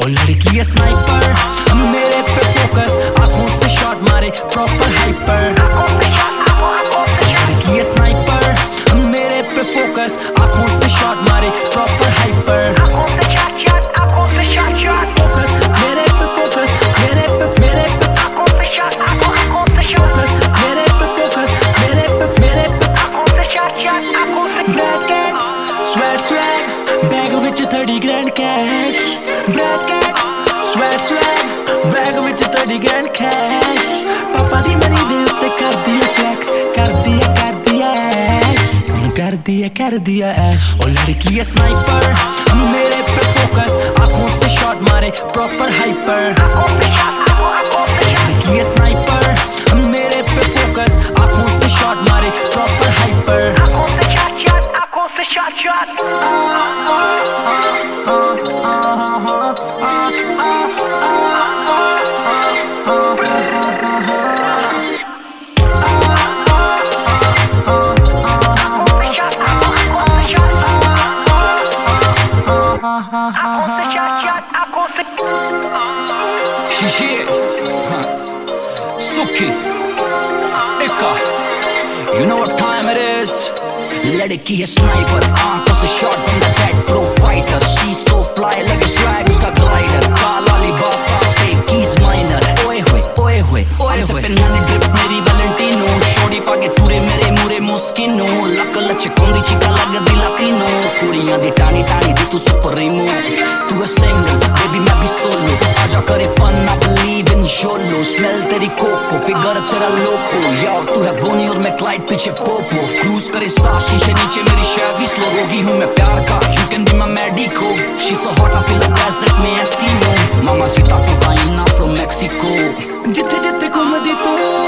ओ लड़की है स्नाइपर, मेरे पे फोकस, आंखों से शॉट मारे प्रॉपर हाइपर। लड़की है स्नाइपर, मेरे पे फोकस, आंखों से शॉट मारे proper hyper. Bag which 30 grand cash, bracket, swag, bag which 30 grand cash। पापा दी मनी दे उत्ते कर दिया flex, कर दिया ऐश। ओ लड़की है स्नाइपर, मेरे पे फोकस, आंखों से शॉट मारे प्रॉपर हाइपर। लड़की है स्नाइपर, मेरे पे फोकस, आंखों से शॉट मारे proper hyper. Shishi, Suki, Ika, you know what time it is? लड़की है स्नाइपर, आंखों से शॉट बंदा dead pro fighter. She's so fly लगे स्वैग उसका ग्लाइडर, काला लिबास पे कीज माइनर। ओए होए पेन्हाने ड्रिप मेरी वैलेंटिनो, शोरी पाके टूरे मेरे मुरे मोस्किनो। लक लचकोंदी चिका लगदी लातिनो, कुड़ियां दी टानी दी तू सुप्रीमो। तू है सिंगल बेबी मैं भी सोलो, आजा करे fun I believe in YOLO। Smell तेरी कोको, फिगर तेरा लोको, यार तू है बोनी और मैं क्लाइड पीछे पोपो। क्रूज करे साथ शीशे नीचे मेरी शैवी स्लो, रोगी हूँ मैं प्यार का, you can be my medico। She's so hot I feel like desert में एस्किमो, मामा सीता कोकाइना from Mexico। जिथे जिथे घूमदी तू